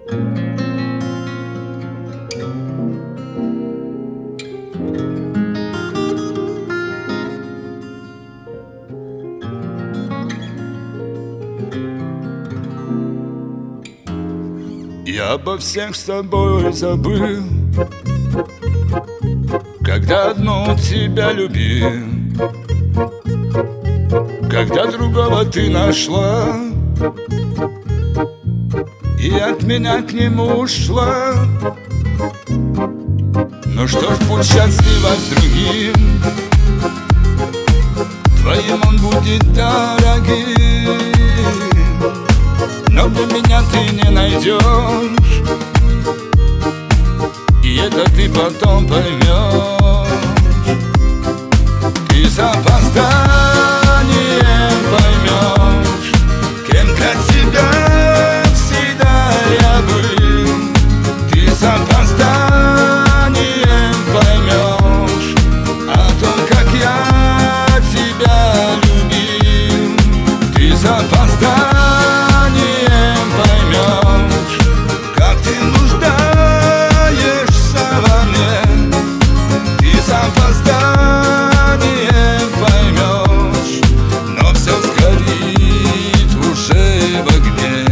Я обо всех с тобой забыл, когда одну тебя любил, когда другого ты нашла и от меня к нему ушла. Ну что ж, будь счастлива с другим, твоим он будет дорогим, но для меня ты не найдешь, и это ты потом поймешь. Ты с опозданием поймешь, кем для тебя всегда я был. Ты с опозданием поймешь о том, как я тебя любил. Ты с опозданием поймешь, как ты нуждаешься во мне. Ты с опозданием поймешь, но все сгорит уже в огне.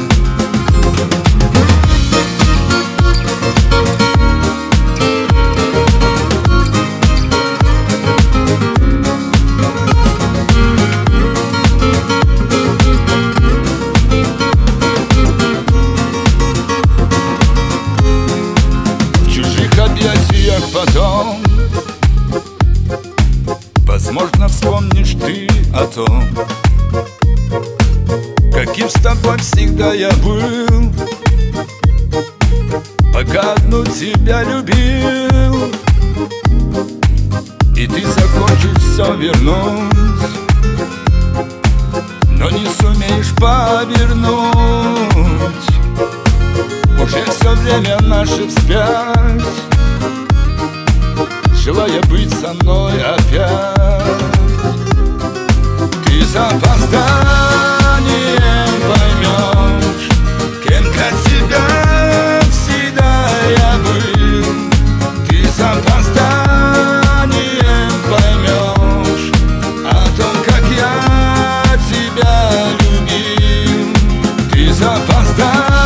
Объятиях потом, возможно, вспомнишь ты о том, каким с тобой всегда я был, пока одну тебя любил. И ты захочешь все вернуть, но не сумеешь повернуть. Уже все время наше вспять, желая быть со мной опять. Ты с опозданием поймешь, кем для тебя всегда я был. Ты с опозданием поймешь о том, как я тебя любил. Ты с опозданием